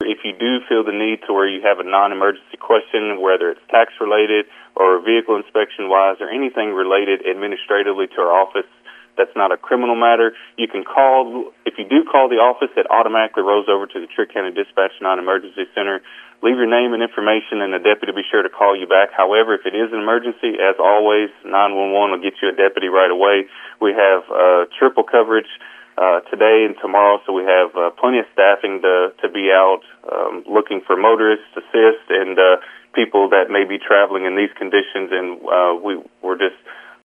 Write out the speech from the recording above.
if you do feel the need to where you have a non-emergency question, whether it's tax-related or vehicle inspection-wise or anything related administratively to our office that's not a criminal matter, you can call. If you do call the office, it automatically rolls over to the Trigg County Dispatch Non-Emergency Center. Leave your name and information, and the deputy will be sure to call you back. However, if it is an emergency, as always, 911 will get you a deputy right away. We have triple coverage today and tomorrow, so we have plenty of staffing to be out looking for motorists, assist, and people that may be traveling in these conditions. And we're just